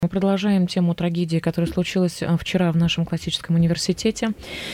Мы продолжаем тему трагедии, которая случилась вчера в нашем классическом университете.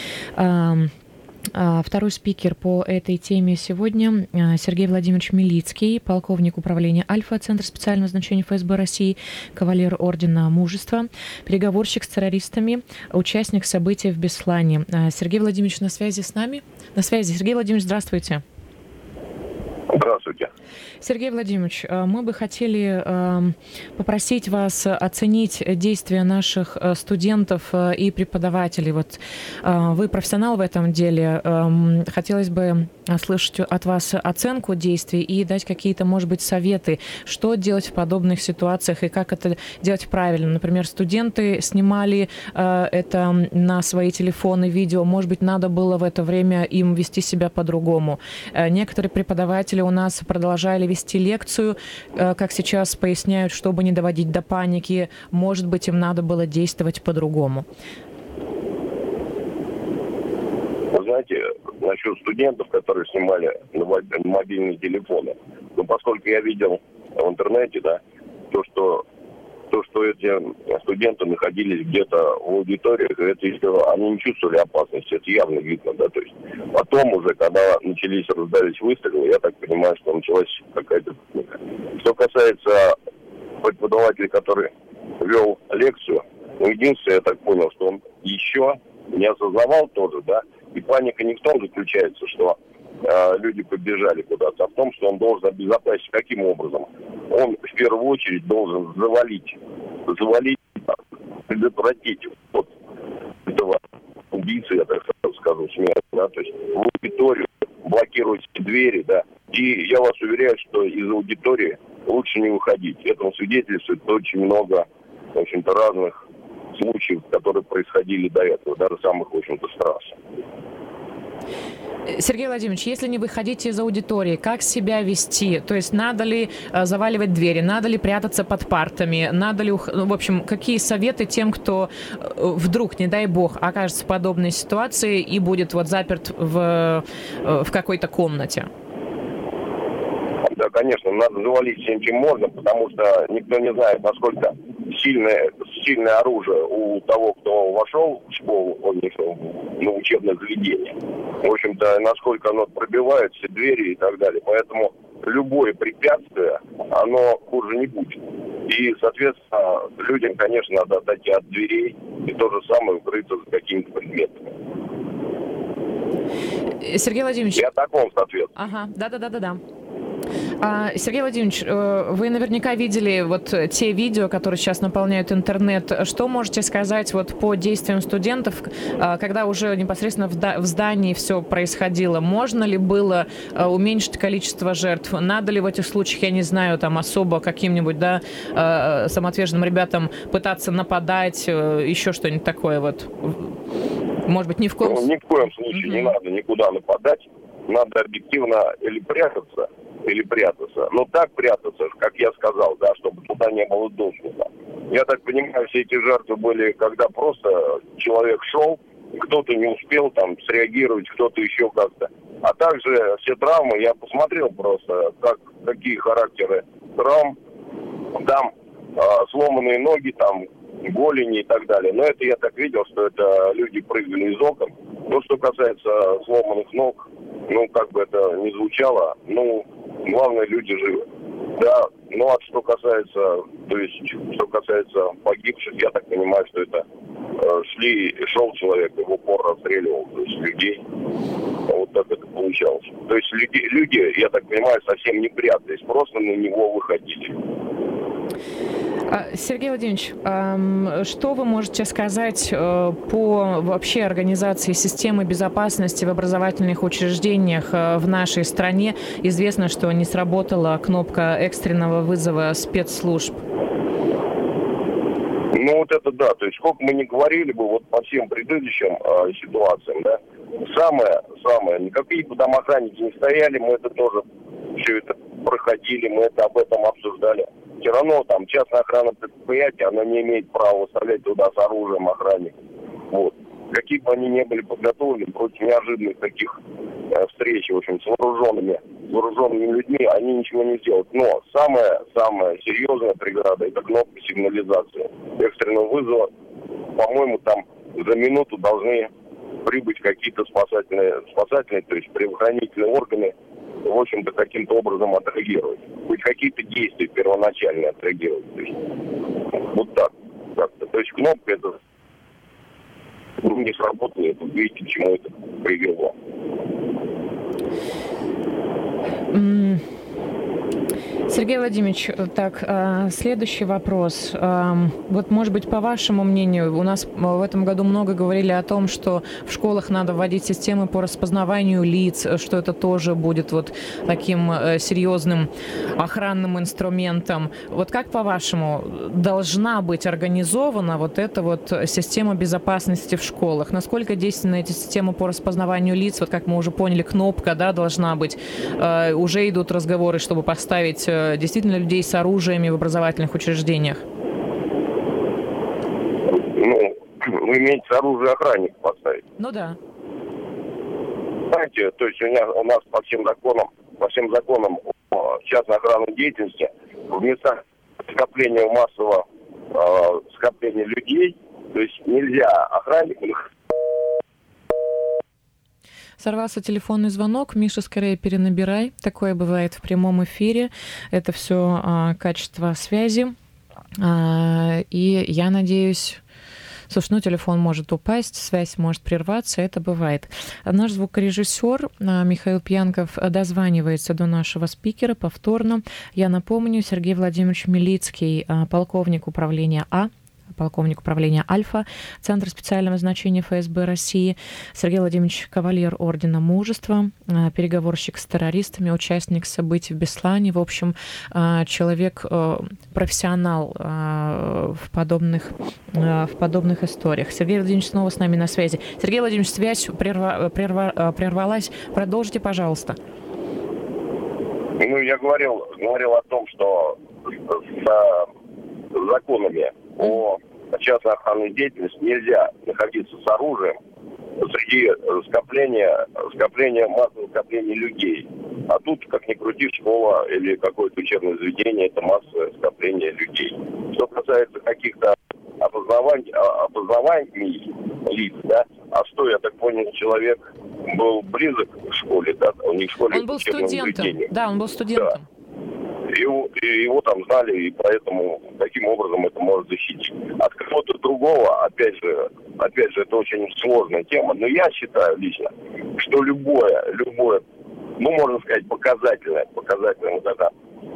Второй спикер по этой теме сегодня Сергей Владимирович Милицкий, полковник управления «Альфа», Центр специального назначения ФСБ России, кавалер Ордена Мужества, переговорщик с террористами, участник событий в Беслане. Сергей Владимирович на связи с нами? На связи. Сергей Владимирович, здравствуйте. Здравствуйте. Сергей Владимирович, мы бы хотели попросить вас оценить действия наших студентов и преподавателей. Вот вы профессионал в этом деле. Хотелось бы слышать от вас оценку действий и дать какие-то, может быть, советы, что делать в подобных ситуациях и как это делать правильно. Например, студенты снимали это на свои телефоны, видео. Может быть, надо было в это время им вести себя по-другому. Некоторые преподаватели у нас продолжали вести лекцию, как сейчас поясняют, чтобы не доводить до паники. Может быть, им надо было действовать по-другому. Вы знаете, насчет студентов, которые снимали на мобильные телефоны, поскольку я видел в интернете, да, то, что эти студенты находились где-то в аудиториях, это еще они не чувствовали опасности, это явно видно, да, то есть потом уже, когда раздались выстрелы, я так понимаю, что началась какая-то паника. Что касается преподавателя, который вел лекцию, единственное, я так понял, что он еще не осознавал тоже, да, и паника не в том заключается, что люди побежали куда-то, а в том, что он должен обезопасить. Каким образом? Он в первую очередь должен завалить, предотвратить вот этого убийцы, я так скажу, смерть, да, то есть в аудиторию блокировать двери, да, и я вас уверяю, что из аудитории лучше не выходить. Этому свидетельствует очень много, в общем-то, разных случаев, которые происходили до этого, даже самых, в общем-то, страшных. Сергей Владимирович, если не выходите из аудитории, как себя вести? То есть надо ли заваливать двери, надо ли прятаться под партами, надо ли... в общем, какие советы тем, кто вдруг, не дай бог, окажется в подобной ситуации и будет вот заперт в какой-то комнате? Да, конечно, надо завалить всем, чем можно, потому что никто не знает, насколько сильное оружие у того, кто вошел в школу, на учебное заведение. В общем-то, насколько оно пробивает все двери и так далее. Поэтому любое препятствие, оно хуже не будет. И, соответственно, людям, конечно, надо отойти от дверей и то же самое укрыться за какими-то предметами. Сергей Владимирович... Я таком, соответственно. Ага, да. Сергей Владимирович, вы наверняка видели вот те видео, которые сейчас наполняют интернет. Что можете сказать вот по действиям студентов, когда уже непосредственно в здании все происходило? Можно ли было уменьшить количество жертв? Надо ли в этих случаях, я не знаю, там особо каким-нибудь, да, самоотверженным ребятам пытаться нападать, еще что-нибудь такое вот? Может быть, ни в коем случае? Ни в коем случае не надо никуда нападать. Надо объективно или прятаться. Но так прятаться, как я сказал, да, чтобы туда не было доступа. Я так понимаю, все эти жертвы были, когда просто человек шел, кто-то не успел там среагировать, кто-то еще как-то. А также все травмы, я посмотрел просто, какие характеры травм. Там сломанные ноги, там голени и так далее. Но это я так видел, что это люди прыгали из окон. То, что касается сломанных ног, как бы это ни звучало, главное, люди живы. Да, а что касается погибших, я так понимаю, что это шел человек и в упор расстреливал, то есть людей. Вот так это получалось. То есть люди, я так понимаю, совсем не прятались, просто на него выходили. Сергей Владимирович, что вы можете сказать по вообще организации системы безопасности в образовательных учреждениях в нашей стране? Известно, что не сработала кнопка экстренного вызова спецслужб. Вот это да, то есть сколько мы не говорили бы вот по всем предыдущим ситуациям, да, самое, никакие там охранники не стояли, мы это тоже все это проходили, мы это об этом обсуждали. Все равно там частная охрана предприятия, она не имеет права выставлять туда с оружием охранников. Вот. Какие бы они ни были подготовлены против неожиданных таких встреч, в общем, с вооруженными вооруженными людьми, они ничего не сделают. Но самая серьезная преграда – это кнопка сигнализации экстренного вызова. По-моему, там за минуту должны прибыть какие-то спасательные, то есть правоохранительные органы, в общем-то, каким-то образом отреагировать. Хоть какие-то действия первоначальные отреагировать. То есть, вот так. Как-то. То есть кнопка это не сработала, это видите, к чему это привело. Сергей Владимирович, так, следующий вопрос. Вот, может быть, по вашему мнению, у нас в этом году много говорили о том, что в школах надо вводить системы по распознаванию лиц, что это тоже будет вот таким серьезным охранным инструментом. Вот как, по-вашему, должна быть организована вот эта вот система безопасности в школах? Насколько действенны эти системы по распознаванию лиц? Вот как мы уже поняли, кнопка, да, должна быть. Уже идут разговоры, чтобы поставить действительно людей с оружиями в образовательных учреждениях? Ну, вы имеете оружие охранника поставить? Ну да. Знаете, то есть у нас по всем законам о частной охранной деятельности в местах скопления массового скопления людей, то есть нельзя охранникам. Сорвался телефонный звонок. Миша, скорее перенабирай. Такое бывает в прямом эфире. Это все качество связи. И я надеюсь... Слушай, ну телефон может упасть, связь может прерваться, это бывает. Наш звукорежиссер Михаил Пьянков дозванивается до нашего спикера повторно. Я напомню, Сергей Владимирович Милицкий, полковник управления Альфа, Центр специального назначения ФСБ России, Сергей Владимирович Кавалер Ордена Мужества, переговорщик с террористами, участник событий в Беслане, в общем, человек, профессионал в подобных историях. Сергей Владимирович снова с нами на связи. Сергей Владимирович, связь прервалась. Продолжите, пожалуйста. Ну, я говорил о том, что с законами о частной охранной деятельности нельзя находиться с оружием среди массового скопления людей. А тут, как ни крути, школа или какое-то учебное заведение – это массовое скопление людей. Что касается каких-то опознаваний лиц, да, а что, я так понял, человек был близок к школе, да, у них в школе он был студентом, да, он был студентом. Да. Его там знали, и поэтому таким образом это может защитить. От кого-то другого, опять же, это очень сложная тема, но я считаю лично, что любое, ну, можно сказать, показательное вот это,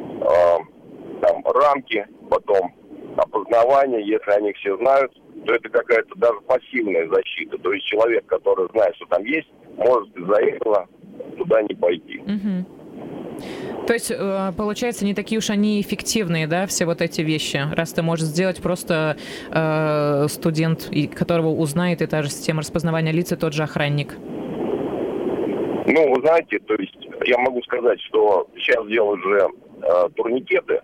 там, рамки, потом опознавание, если они все знают, то это какая-то даже пассивная защита. То есть человек, который знает, что там есть, может из-за этого туда не пойти. Угу. То есть, получается, не такие уж они эффективные, да, все вот эти вещи, раз ты можешь сделать просто студент, которого узнает и та же система распознавания лиц, и тот же охранник. Ну, вы знаете, то есть я могу сказать, что сейчас делают же турникеты,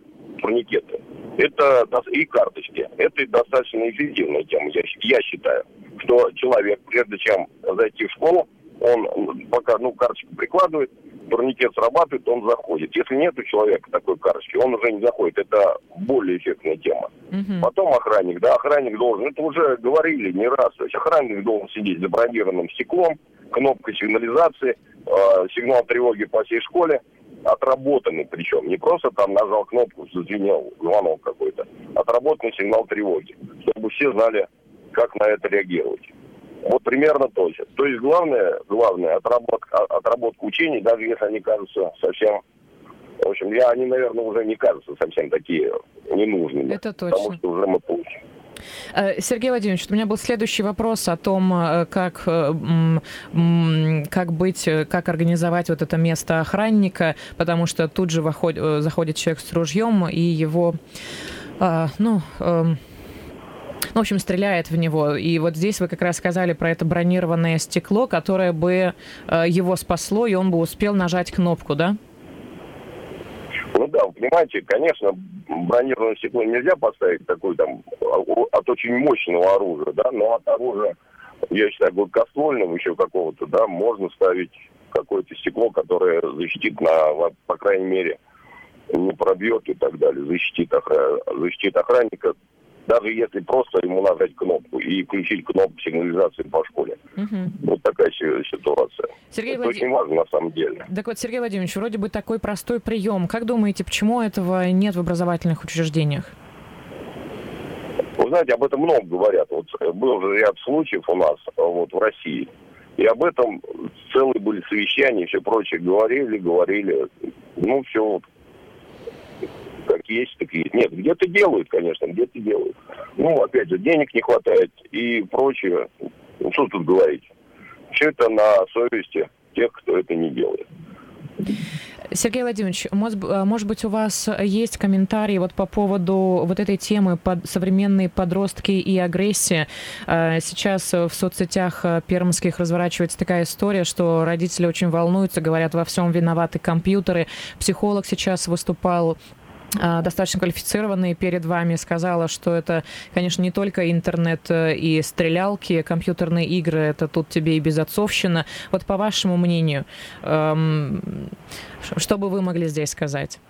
это и карточки. Это достаточно эффективная тема, я считаю, что человек, прежде чем зайти в школу, он пока, карточку прикладывает, турникет срабатывает, он заходит. Если нет у человека такой карточки, он уже не заходит. Это более эффектная тема. Uh-huh. Потом охранник должен, это уже говорили не раз, то есть охранник должен сидеть за бронированным стеклом, кнопкой сигнализации, сигнал тревоги по всей школе, отработанный причем. Не просто там нажал кнопку, зазвенел звонок какой-то, отработанный сигнал тревоги, чтобы все знали, как на это реагировать. Вот примерно то же. То есть главное отработка учений, даже если они кажутся совсем... В общем, они, наверное, уже не кажутся совсем такие ненужными. Это точно. Потому что уже мы получим. Сергей Владимирович, у меня был следующий вопрос о том, как организовать вот это место охранника, потому что тут же заходит человек с ружьем, и его, в общем, стреляет в него. И вот здесь вы как раз сказали про это бронированное стекло, которое бы его спасло, и он бы успел нажать кнопку, да? Ну да, вы понимаете, конечно, бронированное стекло нельзя поставить такой там от очень мощного оружия, да, но от оружия, я считаю, гладкоствольного еще какого-то, да, можно ставить какое-то стекло, которое защитит, по крайней мере, не пробьет и так далее, защитит охранника, даже если просто ему нажать кнопку и включить кнопку сигнализации по школе. Вот такая ситуация. Это очень важно на самом деле. Так вот, Сергей Владимирович, вроде бы такой простой прием. Как думаете, почему этого нет в образовательных учреждениях? Вы знаете, об этом много говорят. Вот был уже ряд случаев у нас вот, в России. И об этом целые были совещания и все прочее. Говорили. Ну, все вот. Как есть, так и есть. Нет, где-то делают, конечно, где-то делают. Ну, опять же, денег не хватает и прочее. Ну, что тут говорить? Все это на совести тех, кто это не делает. Сергей Владимирович, может быть, у вас есть комментарии вот по поводу вот этой темы современные подростки и агрессия? Сейчас в соцсетях пермских разворачивается такая история, что родители очень волнуются, говорят, во всем виноваты компьютеры. Психолог сейчас выступал достаточно квалифицированные перед вами, сказала, что это, конечно, не только интернет и стрелялки, компьютерные игры, это тут тебе и безотцовщина. Вот по вашему мнению, что бы вы могли здесь сказать?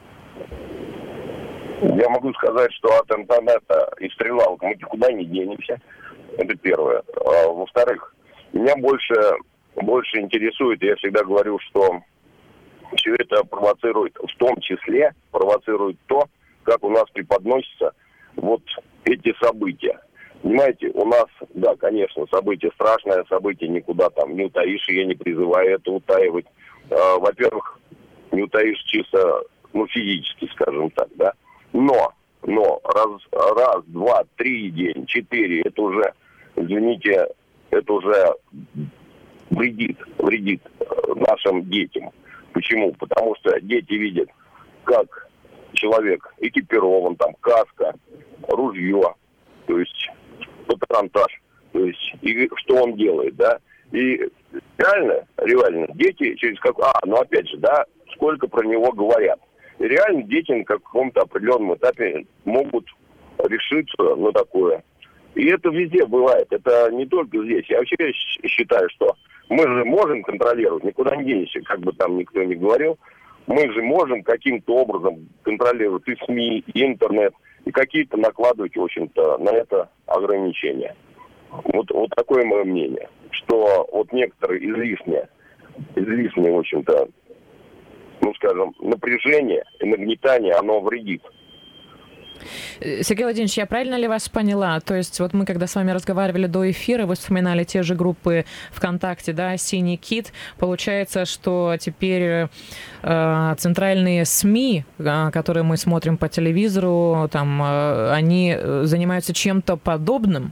Я могу сказать, что от интернета и стрелялок мы никуда не денемся. Это первое. Во-вторых, меня больше интересует, я всегда говорю, что все это провоцирует, в том числе провоцирует то, как у нас преподносятся вот эти события. Понимаете, у нас, да, конечно, событие страшное, событие никуда там не утаишь, и я не призываю это утаивать. Во-первых, не утаишь чисто, физически, скажем так, да. Но раз, два, 3 день, 4, это уже, извините, это уже вредит нашим детям. Почему? Потому что дети видят, как человек экипирован, там, каска, ружье, то есть патронтаж, то есть и что он делает, да. И реально, дети через опять же, да, сколько про него говорят. И реально дети на каком-то определенном этапе могут решиться на такое. И это везде бывает, это не только здесь. Я вообще считаю, что мы же можем контролировать, никуда не денешься, как бы там никто ни говорил. Мы же можем каким-то образом контролировать и СМИ, и интернет, и какие-то накладывать, в общем-то, на это ограничения. Вот такое мое мнение, что вот некоторые излишнее, в общем-то, напряжение и нагнетание, оно вредит. Сергей Владимирович, я правильно ли вас поняла? То есть вот мы, когда с вами разговаривали до эфира, вы вспоминали те же группы ВКонтакте, да, «Синий кит». Получается, что теперь центральные СМИ, которые мы смотрим по телевизору, там, они занимаются чем-то подобным?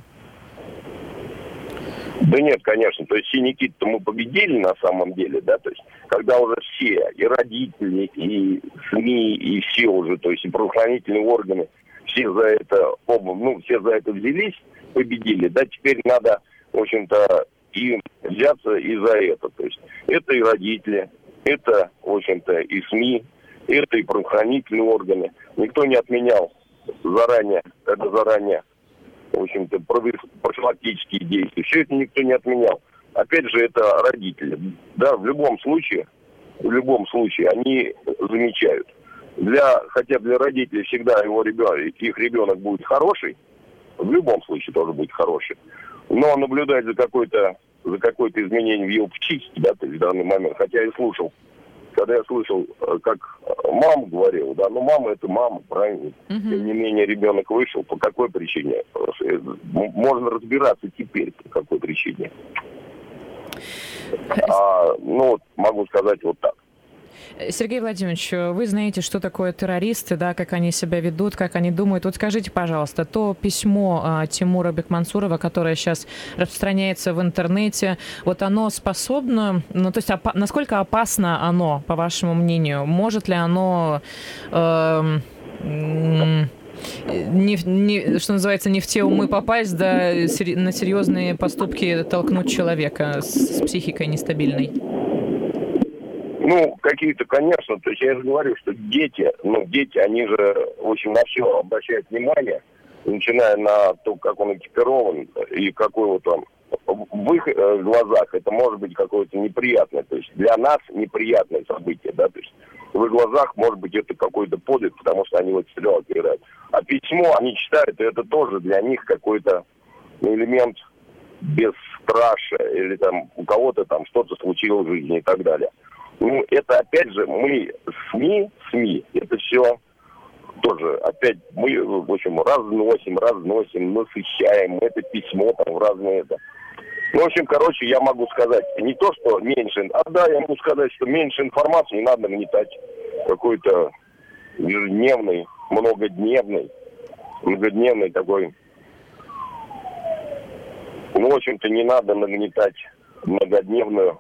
Да нет, конечно. То есть «Синий кит»-то мы победили на самом деле, да, то есть когда уже все, и родители, и СМИ, и все уже, то есть и правоохранительные органы, все за это взялись, победили, да, теперь надо, в общем-то, и взяться и за это. То есть это и родители, это, в общем-то, и СМИ, это и правоохранительные органы. Никто не отменял заранее, в общем-то, профилактические действия. Все это никто не отменял. Опять же, это родители. Да, в любом случае они замечают. Хотя для родителей всегда их ребенок будет хороший, в любом случае тоже будет хороший. Но наблюдать за какое-то изменение в его психике, да, то есть в данный момент, хотя когда я слышал, как мама говорила, да, мама это мама, правильно? Тем не менее, ребенок вышел, по какой причине? Можно разбираться теперь, по какой причине. Могу сказать вот так. Сергей Владимирович, вы знаете, что такое террористы, да, как они себя ведут, как они думают. Вот скажите, пожалуйста, то письмо Тимура Бекмансурова, которое сейчас распространяется в интернете, вот оно способно, то есть насколько опасно оно, по вашему мнению? Может ли оно, что называется, не в те умы попасть, да, на серьезные поступки толкнуть человека с психикой нестабильной? Какие-то, конечно, то есть я же говорю, что дети, они же, в общем, на все обращают внимание, начиная на то, как он экипирован и какой вот он в их глазах это может быть какое-то неприятное, то есть для нас неприятное событие, да, то есть в их глазах может быть это какой-то подвиг, потому что они в эти стрелки играют. А письмо они читают, и это тоже для них какой-то элемент бесстрашия, или там у кого-то там что-то случилось в жизни и так далее. Ну, это опять же, мы СМИ, это все тоже, опять, мы, в общем, разносим, насыщаем это письмо там в разные это. Ну, в общем, короче, я могу сказать, не то, что меньше, я могу сказать, что меньше информации, не надо нагнетать какой-то ежедневный, многодневный такой. Ну, в общем-то, не надо нагнетать многодневную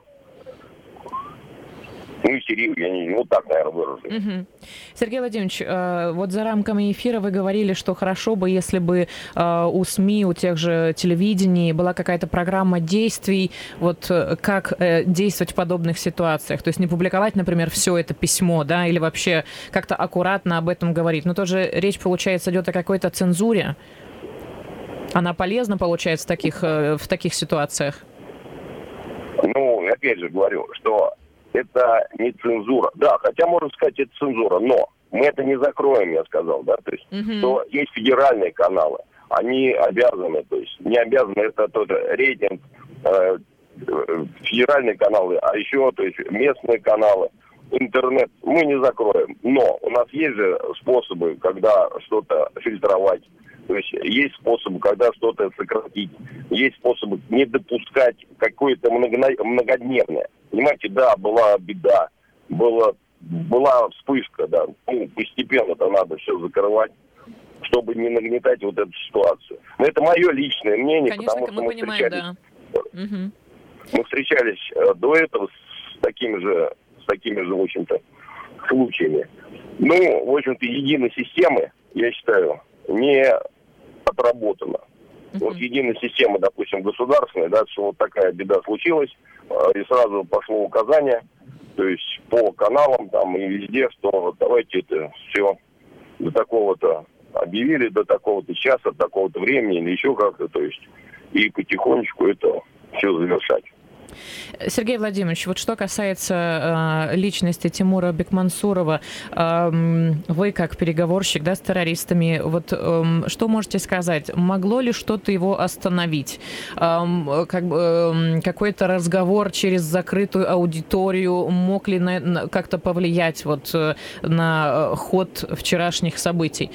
истерию, так, наверное, выражу. Сергей Владимирович, вот за рамками эфира вы говорили, что хорошо бы, если бы у СМИ, у тех же телевидений была какая-то программа действий, вот как действовать в подобных ситуациях. То есть не публиковать, например, все это письмо, да, или вообще как-то аккуратно об этом говорить. Но тоже речь, получается, идет о какой-то цензуре. Она полезна, получается, в таких ситуациях? Ну, опять же говорю, что это не цензура. Да, хотя можно сказать, это цензура, но мы это не закроем, я сказал, да, то есть, что есть федеральные каналы, они обязаны, то есть, не обязаны, это тот рейтинг, федеральные каналы, а еще, то есть, местные каналы, интернет мы не закроем, но у нас есть же способы, когда что-то фильтровать, то есть есть способы, когда что-то сократить, есть способы не допускать какое-то многодневное. Понимаете, да, была беда, была вспышка, да, постепенно-то надо все закрывать, чтобы не нагнетать вот эту ситуацию. Но это мое личное мнение, конечно, потому что мы понимаем, встречались, да. Мы встречались до этого с такими же, в общем-то, случаями. Ну, в общем-то, единой системы, я считаю, не отработано. Вот единая система, допустим, государственная, да, что вот такая беда случилась, и сразу пошло указание, то есть по каналам там и везде, что давайте это все до такого-то объявили, до такого-то часа, до такого-то времени или еще как-то, то есть и потихонечку это все завершать. Сергей Владимирович, вот что касается личности Тимура Бекмансурова, вы как переговорщик, да, с террористами, вот что можете сказать? Могло ли что-то его остановить? Какой-то разговор через закрытую аудиторию мог ли как-то повлиять вот на ход вчерашних событий?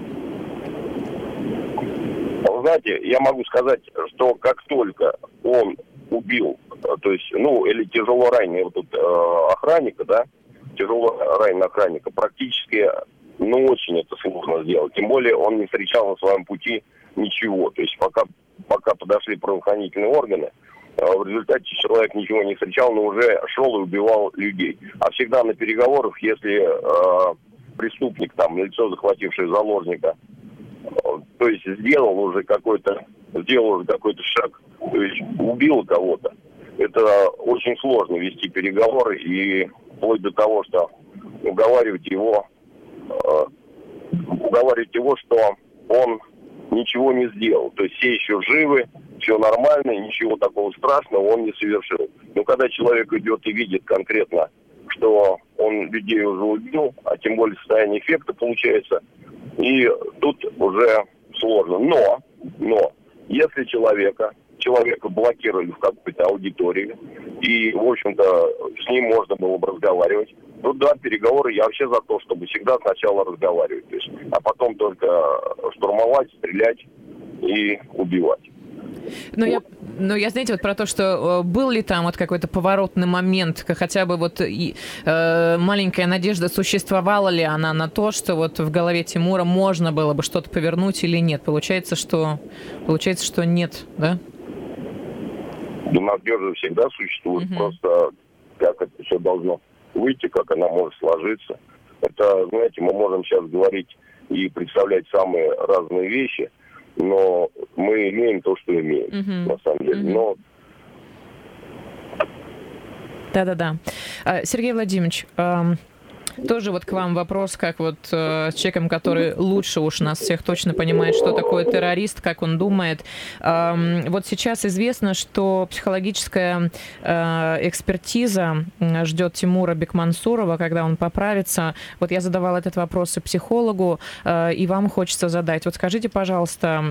Вы знаете, я могу сказать, что как только он убил, то есть, или тяжело раненого вот тут охранника, да, тяжело раненого охранника, практически, очень это сложно сделать. Тем более он не встречал на своем пути ничего. То есть пока подошли правоохранительные органы, в результате человек ничего не встречал, но уже шел и убивал людей. А всегда на переговорах, если преступник, там, лицо, захватившее заложника, то есть сделал уже какой-то шаг, то есть убил кого-то, это очень сложно вести переговоры и вплоть до того, что уговаривать его, что он ничего не сделал. То есть все еще живы, все нормально, ничего такого страшного он не совершил. Но когда человек идет и видит конкретно, что он людей уже убил, а тем более состояние эффекта получается, и тут уже сложно. Но если человека блокировали в какой-то аудитории, и, в общем-то, с ним можно было бы разговаривать, то да, переговоры, я вообще за то, чтобы всегда сначала разговаривать, то есть, а потом только штурмовать, стрелять и убивать. Но я, знаете, вот про то, что был ли там вот какой-то поворотный момент, хотя бы вот маленькая надежда, существовала ли она на то, что вот в голове Тимура можно было бы что-то повернуть или нет? Получается, что нет, да? Надежда всегда существует, просто как это все должно выйти, как она может сложиться. Это, знаете, мы можем сейчас говорить и представлять самые разные вещи, но мы имеем то, что имеем, на самом деле. Но... Да. Сергей Владимирович, Тоже вот к вам вопрос, как вот с человеком, который лучше уж нас всех точно понимает, что такое террорист, как он думает. Вот сейчас известно, что психологическая экспертиза ждет Тимура Бекмансурова, когда он поправится. Вот я задавала этот вопрос и психологу, и вам хочется задать. Вот скажите, пожалуйста,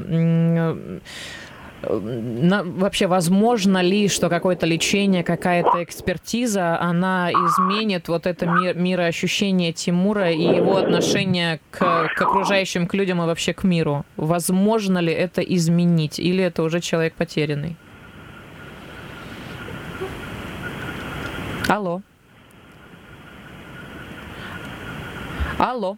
вообще возможно ли, что какое-то лечение, какая-то экспертиза, она изменит вот это мироощущение Тимура и его отношение к окружающим, к людям и вообще к миру? Возможно ли это изменить? Или это уже человек потерянный? Алло. Алло.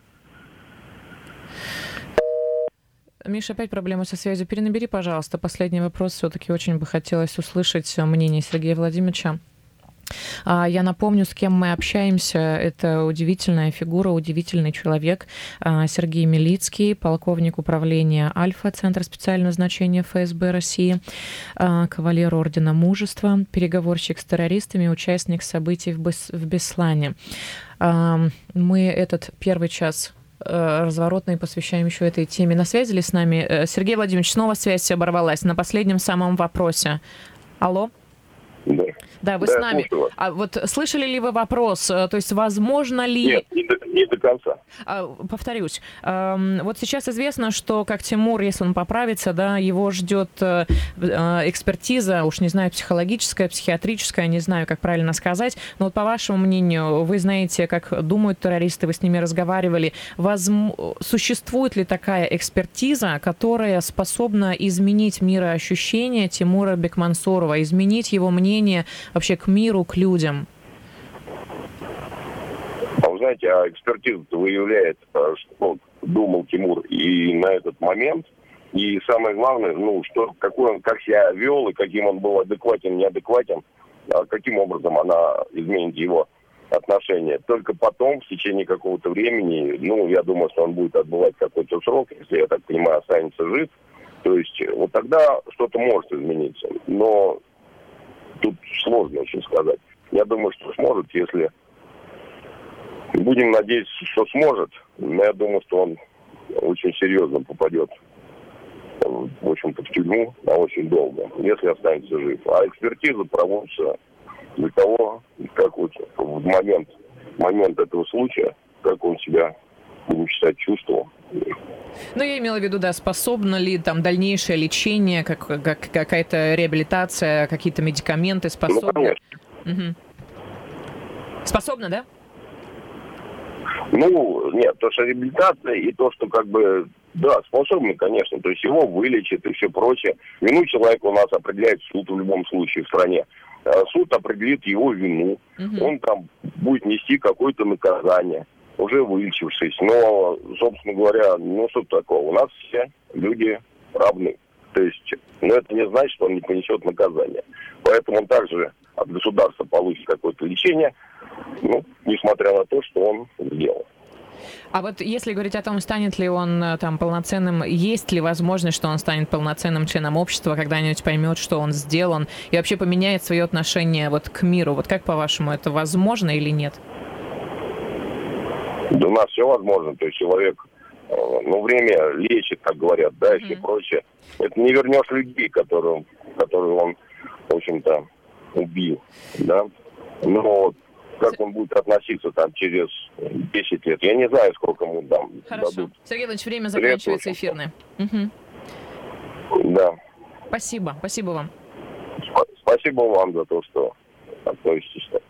Миша, опять проблема со связью. Перенабери, пожалуйста. Последний вопрос. Все-таки очень бы хотелось услышать мнение Сергея Владимировича. Я напомню, с кем мы общаемся. Это удивительная фигура, удивительный человек. Сергей Милицкий, полковник управления «Альфа», Центр специального назначения ФСБ России, кавалер Ордена Мужества, переговорщик с террористами, участник событий в Беслане. Мы этот первый час разворотный посвящаем еще этой теме. На связи ли с нами? Сергей Владимирович, снова связь оборвалась на последнем самом вопросе. Алло? Да. Да, вы с нами. А вот слышали ли вы вопрос? То есть возможно ли... Нет, не до конца. Повторюсь. Вот сейчас известно, что как Тимур, если он поправится, да, его ждет экспертиза, уж не знаю, психологическая, психиатрическая, не знаю, как правильно сказать. Но вот по вашему мнению, вы знаете, как думают террористы, вы с ними разговаривали. Существует ли такая экспертиза, которая способна изменить мироощущение Тимура Бекмансурова, изменить его мнение вообще к миру, к людям? Вы знаете, экспертиза выявляет, что думал Тимур и на этот момент. И самое главное, как себя вел и каким он был адекватен, неадекватен, каким образом она изменит его отношения. Только потом, в течение какого-то времени, я думаю, что он будет отбывать какой-то срок, если, я так понимаю, останется жив. То есть вот тогда что-то может измениться. Но тут сложно очень сказать. Я думаю, что сможет, если... Будем надеяться, что сможет. Но я думаю, что он очень серьезно попадет, в общем-то, в тюрьму на очень долго, если останется жив. А экспертиза проводится для того, как вот в момент этого случая, как он себя, будем считать, чувствовал. Я имела в виду, да, способно ли там дальнейшее лечение, какая-то реабилитация, какие-то медикаменты способны? Конечно. Угу. Способно, да? Нет, то, что реабилитация и то, что да, способны, конечно, то есть его вылечат и все прочее. Вину человека у нас определяет суд в любом случае в стране. Суд определит его вину, он там будет нести какое-то наказание, уже вылечившись. Но, собственно говоря, что такого? У нас все люди равны. То есть, это не значит, что он не понесет наказание. Поэтому он также от государства получит какое-то лечение, несмотря на то, что он сделал. А вот если говорить о том, станет ли он там полноценным, есть ли возможность, что он станет полноценным членом общества, когда-нибудь поймет, что он сделан, и вообще поменяет свое отношение вот к миру? Вот как, по-вашему, это возможно или нет? Да у нас все возможно. То есть человек, время лечит, как говорят, да, и все прочее. Это не вернешь людей, которые он, в общем-то, убил, да. Но как он будет относиться там через 10 лет, я не знаю, сколько ему там дадут. Сергей Иванович, время заканчивается эфирное. Да. Спасибо вам. Спасибо вам за то, что относитесь.